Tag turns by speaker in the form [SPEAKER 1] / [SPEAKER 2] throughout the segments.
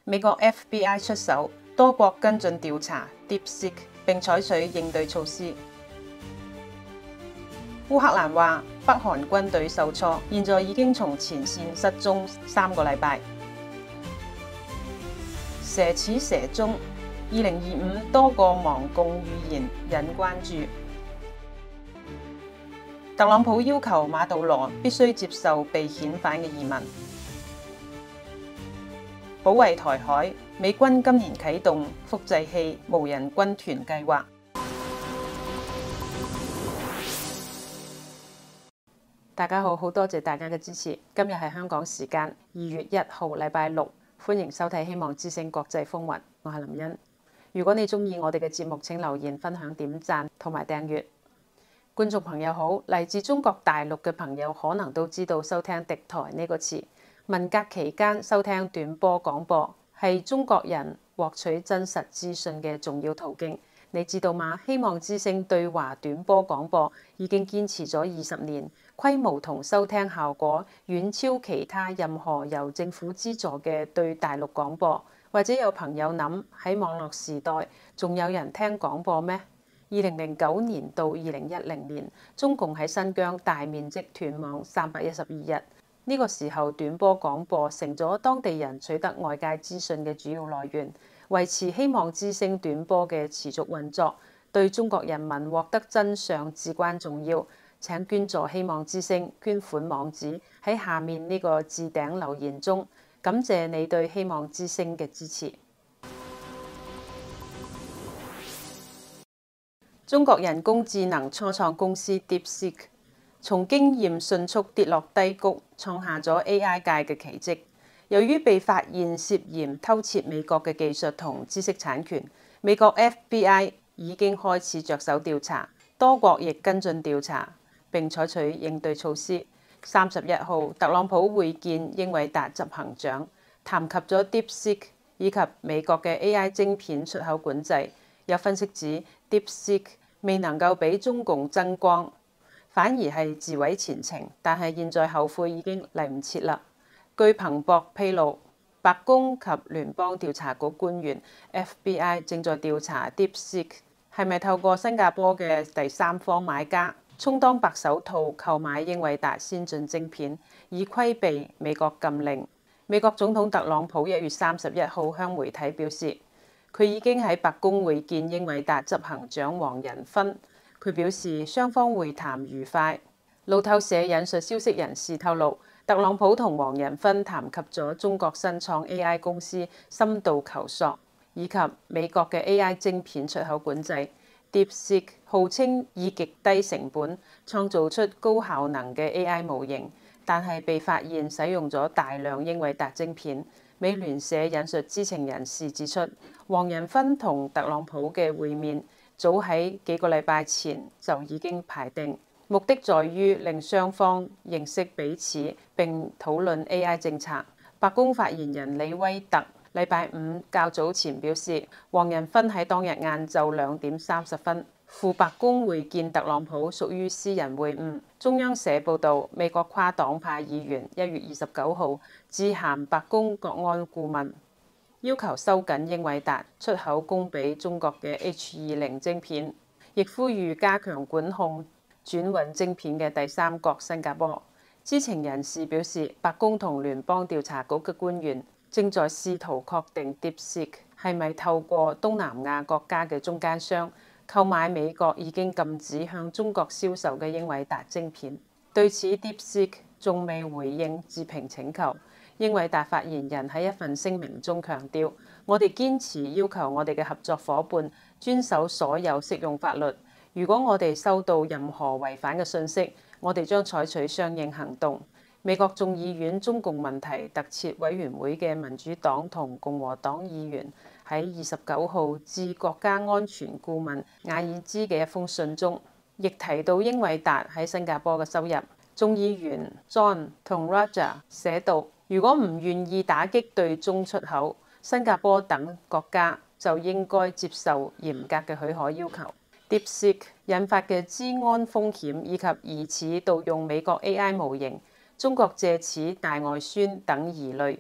[SPEAKER 1] 美國 FBI 出手，多國跟進調查 DeepSeek 並採取應對措施。烏克蘭話北韓軍隊受挫，現在已經從前線失蹤3個禮拜。蛇始蛇終，2025多個亡共預言引關注。特朗普要求馬杜羅必須接受被遣返嘅移民。保衛台海，美軍今年啟動複製器無人軍團計劃。大家好，好多謝大家嘅支持。今日係香港時間2月1號，禮拜六，歡迎收睇《希望之聲國際風雲》，我係林茵。如果你鍾意我哋嘅節目，請留言、分享、點讚同埋訂閱。觀眾朋友好，嚟自中國大陸嘅朋友可能都知道收聽敵台呢個詞。文革期間收聽短波廣播係中國人獲取真實資訊嘅重要途徑。你知道嗎？希望之聲對華短波廣播已經堅持咗20年，規模同收聽效果遠超其他任何由政府資助嘅對大陸廣播。或者有朋友諗，喺網絡時代仲有人聽廣播咩？2009年到2010年，中共喺新疆大面積斷網312日。呢個時候，短波廣播成咗當地人取得外界資訊嘅主要來源，維持希望之聲短波嘅持續運作，對中國人民獲得真相至關重要。請捐助希望之聲，捐款網址喺下面呢個置頂留言中。感謝你對希望之聲嘅支持。中國人工智能初創公司 DeepSeek 從經驗迅速跌落低谷，創下咗 AI 界嘅奇蹟。由於被發現涉嫌偷竊美國嘅技術同知識產權，美國 FBI 已經開始着手調查，多國亦跟進調查並採取應對措施。31號，特朗普會見英偉達執行長，談及咗 DeepSeek 以及美國嘅 AI 晶片出口管制。有分析指 DeepSeek 未能夠俾中共爭光，反而係自毀前程。但係現在後悔已經嚟唔切啦。據彭博披露，白宮及聯邦調查局官員 FBI 正在調查 DeepSeek 係咪透過新加坡嘅第三方買家充當白手套購買英偉達先進晶片，以規避美國禁令。美國總統特朗普1月31號向媒體表示，佢已經喺白宮會見英偉達執行長黃仁勳。佢表示雙方會談愉快。路透社引述消息人士透露，特朗普同黃仁勳談及咗中國新創 AI 公司深度求索，以及美國嘅 AI 晶片出口管制。DeepSeek 號稱以極低成本創造出高效能嘅 AI 模型，但係被發現使用咗大量英偉達晶片。美聯社引述知情人士指出，黃仁勳同特朗普嘅會面早喺幾個禮拜前就已經排定，目的在於令雙方認識彼此並討論 AI 政策。白宮發言人李威特禮拜五較早前表示，黃仁勳喺當日晏晝2點30分赴白宮會見特朗普，屬於私人會晤。中央社報導，美國跨黨派議員1月29號致函白宮國安顧問，要求收緊英偉達出口供俾中國嘅 H20晶片，亦呼籲加強管控轉運晶片嘅第三國新加坡。知情人士表示，白宮同聯邦調查局嘅官員正在試圖確定 DeepSeek 係咪透過東南亞國家嘅中間商購買美國已經禁止向中國銷售嘅英偉達晶片。對此 DeepSeek 仲未回應置評請求。英偉達發言人喺一份聲明中強調，我哋堅持要求我哋嘅合作夥伴遵守所有適用法律。如果我哋收到任何違反嘅信息，我哋將採取相應行動。美國眾議院中共問題特設委員會嘅民主黨同共和黨議員喺29號致國家安全顧問瓦爾茲嘅一封信中，亦提到英偉達喺新加坡嘅收入。眾議員 John 同 Roger 寫道，如果唔願意打擊對中出口，新加坡等國家就應該接受嚴格嘅許可要求。DeepSeek 引發嘅資安風險以及疑似盜用美國 AI 模型，中國借此大外宣等疑慮，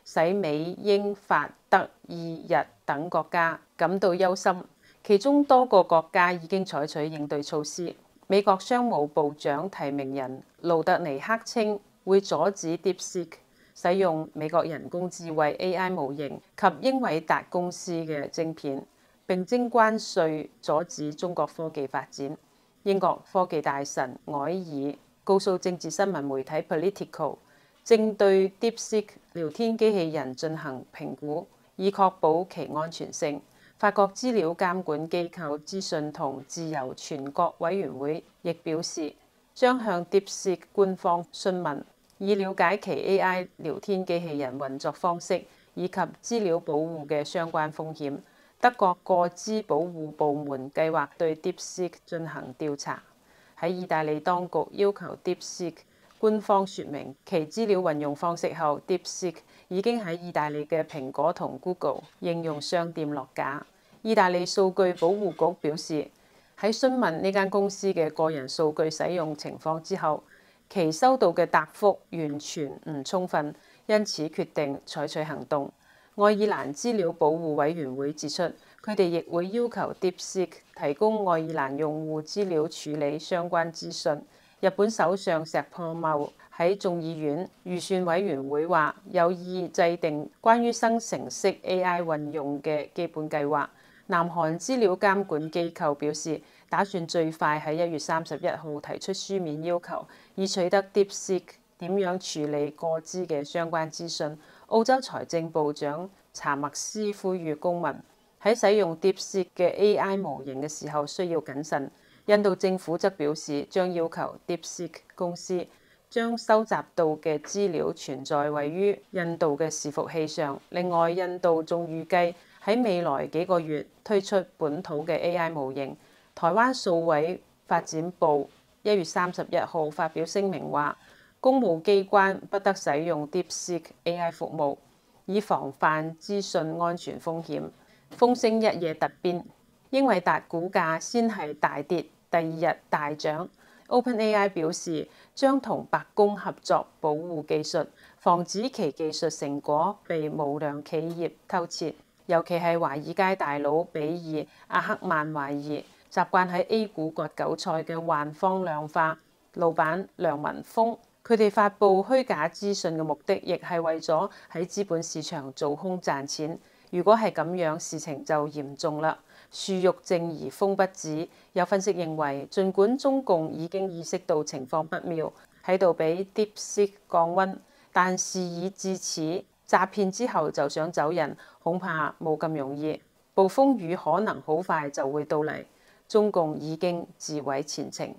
[SPEAKER 1] 使美、英、法、德、意、日等國家感到憂心，其中多個國家已經採取應對措施。美國商務部長提名人盧特尼克稱會阻止 DeepSeek 使用美國人工智慧 AI 模型及英偉達公司嘅晶片，並徵關稅阻止中國科技發展。英國科技大臣凱爾告訴政治新聞媒體 Politico， 正對 DeepSeek 聊天機器人進行評估，以確保其安全性。法國資料監管機構資訊同自由全國委員會亦表示，將向 DeepSeek 官方詢問，以了解其 AI 聊天機器人運作方式以及資料保護嘅相關風險。德國個資保護部門計劃對 DeepSeek 進行調查。喺意大利當局要求 DeepSeek 官方説明其資料運用方式後，DeepSeek 已經喺意大利嘅蘋果同 Google 應用商店落架。意大利數據保護局表示，喺詢問呢間公司嘅個人數據使用情況之後，其收到嘅答覆完全唔充分，因此決定採取行動。愛爾蘭資料保護委員會指出，佢哋亦會要求 DeepSeek 提供愛爾蘭用戶資料處理相關資訊。日本首相石破茂喺眾議院預算委員會話有意制定關於生成式 AI 運用嘅基本計劃。南韓資料監管機構表示，打算最快喺1月31號提出書面要求，以取得 DeepSeek 點樣處理個資嘅相關資訊。澳洲財政部長查默斯呼籲公民喺使用 DeepSeek 嘅 AI 模型嘅時候需要謹慎。印度政府則表示將要求 DeepSeek 公司將收集到嘅資料存在位於印度嘅伺服器上。另外，印度仲預計喺未來幾個月推出本土嘅 AI 模型。台灣數位發展部1月31號發表聲明話，公務機關不得使用 DeepSeek AI 服務，以防範資訊安全風險。風聲一夜突變，英偉達股價先係大跌，第二日大漲。OpenAI 表示將同白宮合作保護技術，防止其技術成果被無良企業偷竊。尤其係華爾街大佬比爾·阿克曼懷疑習慣喺 A 股割韭菜嘅幻方量化老闆梁文峰，佢哋發布虛假資訊嘅目的，亦係為咗喺資本市場做空賺錢。如果係咁樣，事情就嚴重啦。樹欲靜而風不止。有分析認為，儘管中共已經意識到情況不妙，喺度俾 DeepSeek 降溫，但事已至此，詐騙之後就想走人，恐怕冇咁容易。暴風雨可能好快就會到嚟。中共已經自毀前程。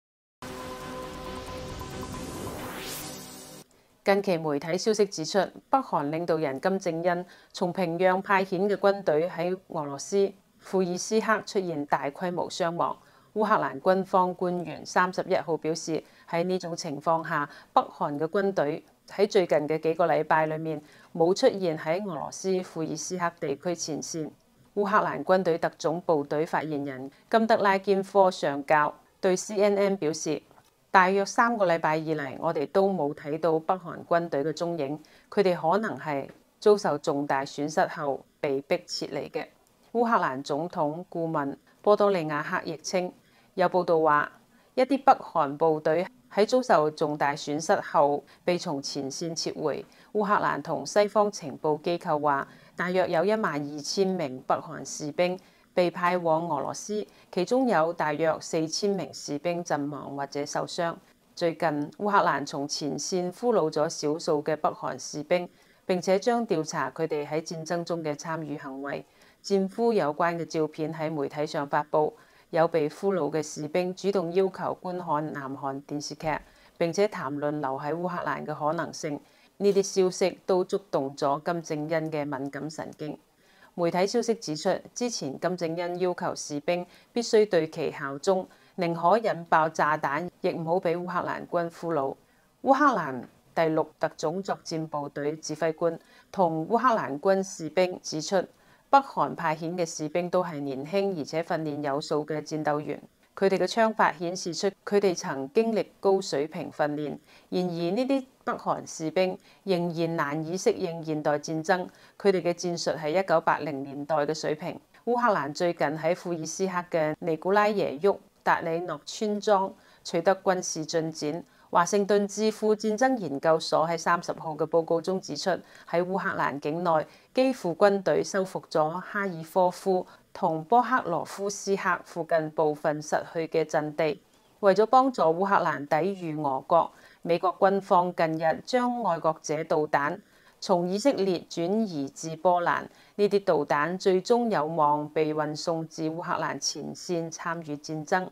[SPEAKER 1] 近期媒體消息指出，北韓領導人金正恩從平壤派遣嘅軍隊喺俄羅斯庫爾斯克出現大規模傷亡。烏克蘭軍方官員31號表示，喺呢種情況下，北韓嘅軍隊喺最近嘅幾個禮拜裏面冇出現喺俄羅斯庫爾斯克地區前線。烏克蘭軍隊特種部隊發言人金德拉堅科上校對 CNN 表示，大約3個禮拜以嚟，我哋都冇睇到北韓軍隊嘅蹤影，佢哋可能係遭受重大損失後被迫撤離嘅。烏克蘭總統顧問波多利亞克亦稱，有報道話一啲北韓部隊喺遭受重大損失後被從前線撤回。烏克蘭同西方情報機構話，大約有12000名北韓士兵被派往俄羅斯，其中有大約4000名士兵陣亡或者受傷。最近，烏克蘭從前線俘虜咗少數嘅北韓士兵，並且將調查佢哋喺戰爭中嘅參與行為。戰俘有關嘅照片喺媒體上發布，有被俘虜嘅士兵主動要求觀看南韓電視劇，並且談論留喺烏克蘭嘅可能性。呢啲消息都觸動咗金正恩嘅敏感神經。媒體消息指出，之前金正恩要求士兵必須對其效忠，寧可引爆炸彈，亦唔好俾烏克蘭軍俘虜。烏克蘭第6特種作戰部隊指揮官同烏克蘭軍士兵指出，北韓派遣嘅士兵都係年輕而且訓練有素嘅戰鬥員， 佢哋嘅槍法顯示出佢哋曾經歷高水平訓練。然而呢啲北韓士兵仍然難以適應現代戰爭，佢哋嘅戰術係1980年代嘅水平。烏克蘭最近喺庫爾斯克嘅尼古拉耶沃達里諾村莊取得軍事進展。華盛頓智庫戰爭研究所喺30號嘅報告中指出，喺烏克蘭境內，基輔軍隊收復咗哈爾科夫同波克羅夫斯克附近部分失去嘅陣地。為咗幫助烏克蘭抵禦俄國，美國軍方近日將愛國者導彈從以色列轉移至波蘭。呢啲導彈最終有望被運送至烏克蘭前線參與戰爭。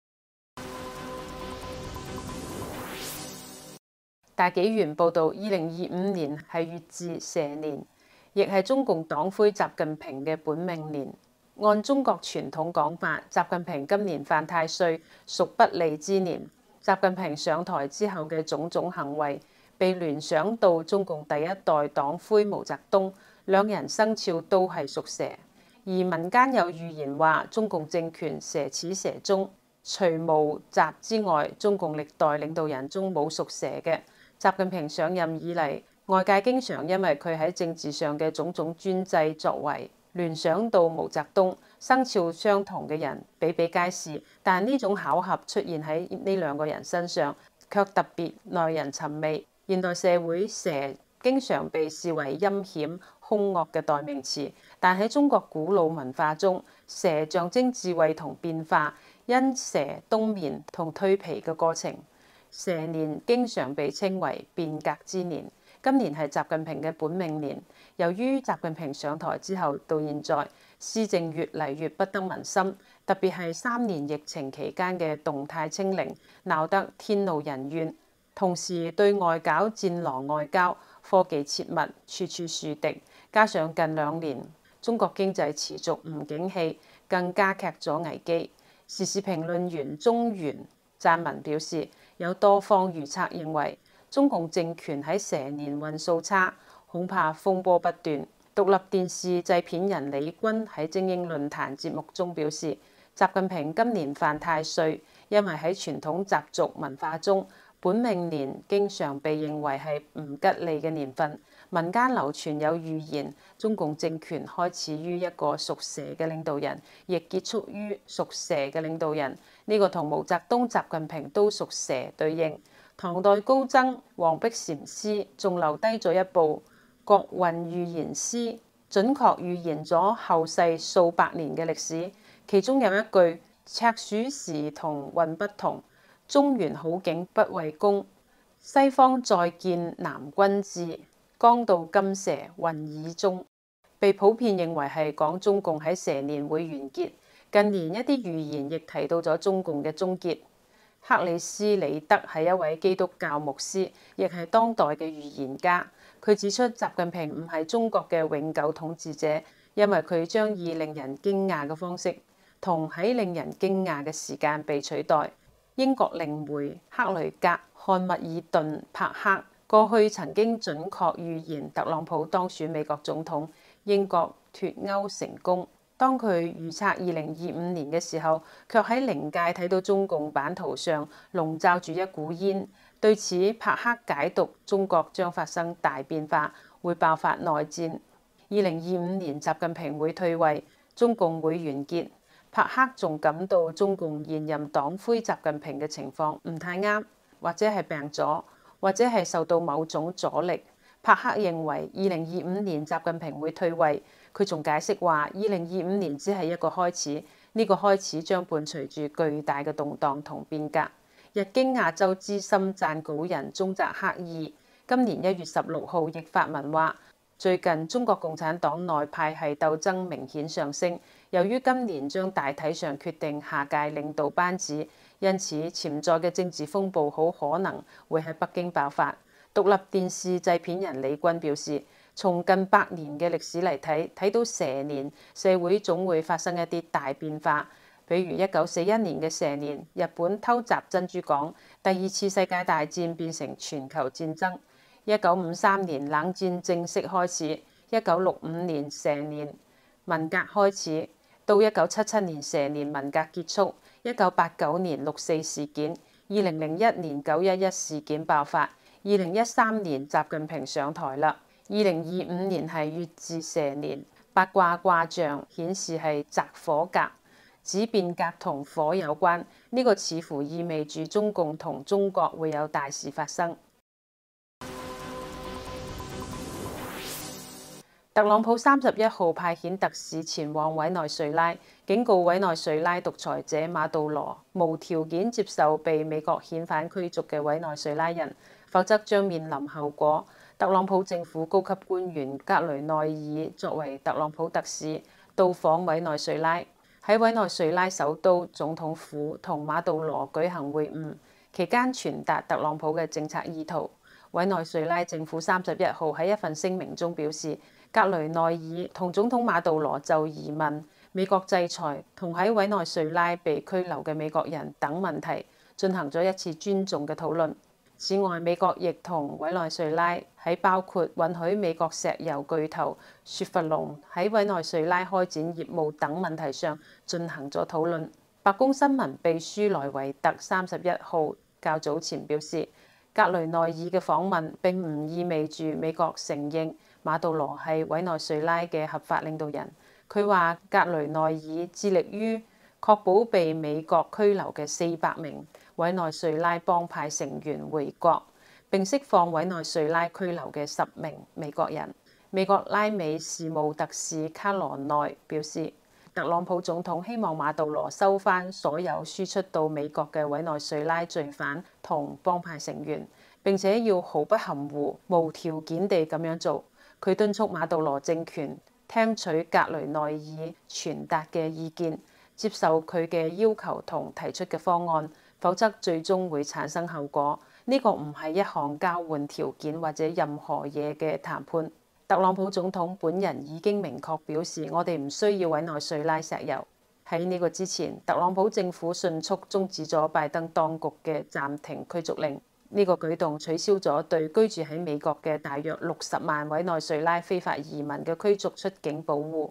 [SPEAKER 1] 大紀元報導，2025年係月至蛇年，亦係中共黨魁習近平嘅本命年。按中國傳統講法，習近平今年犯太歲，屬不利之年。習近平上台之後嘅種種行為，被聯想到中共第一代黨魁毛澤東，兩人生肖都係屬蛇。而民間有預言話，中共政權蛇始蛇終，除毛習之外，中共歷代領導人中冇屬蛇嘅。習近平上任以嚟，外界經常因為佢喺政治上嘅種種專制作為，聯想到毛澤東。生肖相同嘅人比比皆是，但呢種巧合出現喺呢兩個人身上，卻特別耐人尋味。現代社會，蛇經常被視為陰險兇惡嘅代名詞，但喺中國古老文化中，蛇象徵智慧同變化，因蛇冬眠同蛻皮嘅過程。蛇年經常被稱為變革之年，今年係習近平嘅本命年。由於習近平上台之後到現在，施政越嚟越不得民心，特別係3年疫情期間嘅動態清零，鬧得天怒人怨。同時對外搞戰狼外交，科技切勿，處處樹敵，加上近2年中國經濟持續唔景氣，更加劇咗危機。時事評論員中原撰文表示，有多方預測認為，中共政權喺蛇年運數差，恐怕風波不斷。獨立電視製片人李軍喺精英論壇節目中表示，習近平今年犯太歲，因為喺傳統習俗文化中，本命年經常被認為係唔吉利嘅年份。民間流傳有預言，中共政權開始於一個屬蛇嘅領導人，亦結束於屬蛇嘅領導人。呢個同毛澤東、習近平都屬蛇對應。唐代高僧王弼禪師仲留低咗一部《國運預言詩》，準確預言咗後世數百年嘅歷史。其中有一句：赤鼠時同運不同，中原好景不為公。西方再見南君至，剛到金蛇運已終。被普遍認為係講中共喺蛇年會完結。近年一啲預言亦提到咗中共嘅終結。克里斯里德係一位基督教牧師，亦係當代嘅預言家。佢指出，習近平唔係中國嘅永久統治者，因為佢將以令人驚訝嘅方式，同喺令人驚訝嘅時間被取代。英國靈媒克雷格·漢密爾頓·柏克過去曾經準確預言特朗普當選美國總統，英國脫歐成功。當佢預測2025年嘅時候，卻喺靈界睇到中共版圖上籠罩住一股煙。對此，柏克解讀中國將發生大變化，會爆發內戰。2025年習近平會退位，中共會完結。柏克仲感到中共現任黨魁習近平嘅情況唔太啱，或者係病咗，或者係受到某種阻力。柏克認為2025年習近平會退位。佢仲解釋話，2025年只係一個開始，呢個開始將伴隨住巨大嘅動盪同變革。日經亞洲資深撰稿人中澤克二今年1月16號亦發文話，最近中國共產黨內派系鬥爭明顯上升，由於今年將大體上決定下屆領導班子，因此潛在嘅政治風暴好可能會喺北京爆發。獨立電視製片人李軍表示，從近100年嘅歷史嚟睇到蛇年社會總會發生一啲大變化，比如1941年嘅蛇年，日本偷襲珍珠港，第2次世界大戰變成全球戰爭；1953年冷戰正式開始；1965年蛇年文革開始，到1977年蛇年文革結束 1989年6.4事件，2001年9.11事件爆發，2013年習近平上台啦，2025年係月至蛇年，八卦卦象顯示係澤火格，指變革同火有關，呢個似乎意味住中共同中國會有大事發生。特朗普31號派遣特使前往委內瑞拉，警告委內瑞拉獨裁者馬杜羅無條件接受被美國遣返驅逐嘅委內瑞拉人，否則將面臨後果。特朗普政府高級官員格雷內爾作為特朗普特使到訪委內瑞拉，喺委內瑞拉首都總統府同馬杜羅舉行會晤，期間傳達特朗普嘅政策意圖。委內瑞拉政府31號喺一份聲明中表示，格雷內爾同總統馬杜羅就移民、美國制裁同喺委內瑞拉被拘留嘅美國人等問題進行咗一次尊重嘅討論。此外，美國亦同委內瑞拉喺包括允許美國石油巨頭雪佛龍喺委內瑞拉開展業務等問題上進行咗討論。白宮新聞秘書萊維特31號較早前表示，格雷內爾嘅訪問並唔意味住美國承認馬杜羅係委內瑞拉嘅合法領導人。佢話格雷內爾致力於確保被美國拘留嘅400名委內瑞拉幫派成員回國，並釋放委內瑞拉拘留嘅10名美國人。美國拉美事務特使卡羅內表示，特朗普總統希望馬杜羅收返所有輸出到美國嘅委內瑞拉罪犯同幫派成員，並且要毫不含糊、無條件地咁樣做。佢敦促馬杜羅政權聽取格雷內爾傳達嘅意見，接受佢嘅要求同提出嘅方案，否則最終會產生後果。呢個唔係一項交換條件或者任何嘢嘅談判。特朗普總統本人已經明確表示，我哋唔需要委內瑞拉石油。喺呢個之前，特朗普政府迅速終止咗拜登當局嘅暫停驅逐令。呢個舉動取消咗對居住喺美國嘅大約60萬委內瑞拉非法移民嘅驅逐出境保護。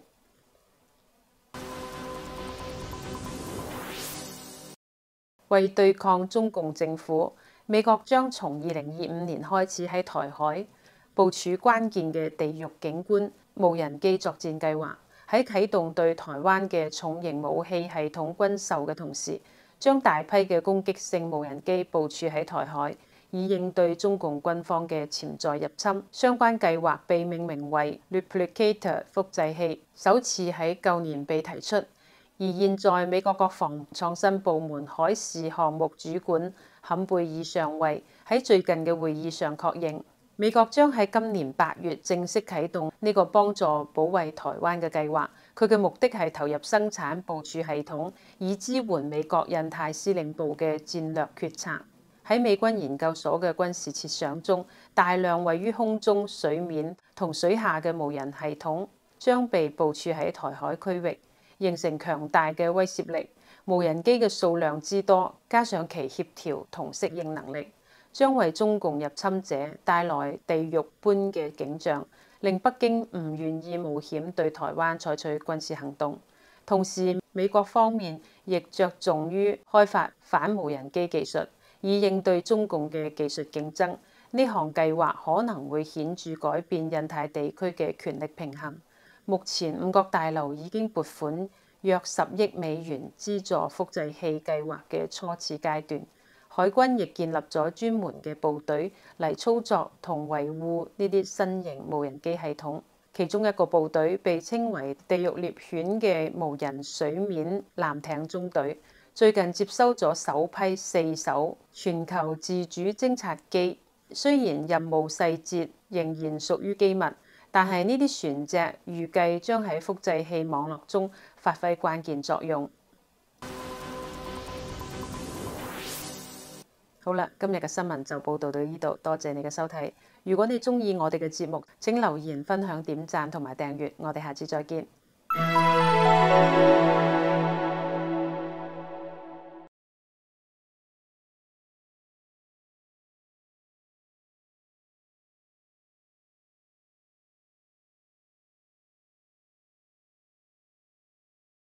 [SPEAKER 1] 為對抗中共政府，美國將從2025年開始喺台海部署關鍵嘅地獄警官無人機作戰計劃，喺啟動對台灣嘅重型武器系統軍售嘅同時，將大批嘅攻擊性無人機部署喺台海，以應對中共軍方嘅潛在入侵。相關計劃被命名為 Replicator 複製器，首次喺舊年被提出。而現在，美國國防創新部門海事項目主管坎貝爾上尉喺最近嘅會議上確認，美國將喺今年8月正式啟動呢個幫助保衛台灣嘅計劃。佢嘅目的係投入生產部署系統，以支援美國印太司令部嘅戰略決策。喺美軍研究所嘅軍事設想中，大量位於空中、水面同水下嘅無人系統將被部署喺台海區域，形成強大嘅威懾力。無人機嘅數量之多，加上其協調同適應能力，將為中共入侵者帶來地獄般嘅景象，令北京唔願意冒險對台灣採取軍事行動。同時，美國方面亦着重於開發反無人機技術，以應對中共嘅技術競爭。呢項計劃可能會顯著改變印太地區嘅權力平衡。目前五角大樓已經撥款約10億美元資助複製器計劃嘅初次階段，海軍亦建立咗專門嘅部隊嚟操作同維護呢啲新型無人機系統。其中一個部隊被稱為地獄獵犬嘅無人水面艦艇中隊，最近接收咗首批4艘全球自主偵察機。雖然任務細節仍然屬於機密，但係呢啲船隻預計將喺複製器網絡中發揮關鍵作用。好啦，今日嘅新聞就報道到呢度，多謝你嘅收睇。如果你鍾意我哋嘅節目，請留言、分享、點讚同埋訂閱。我哋下次再見。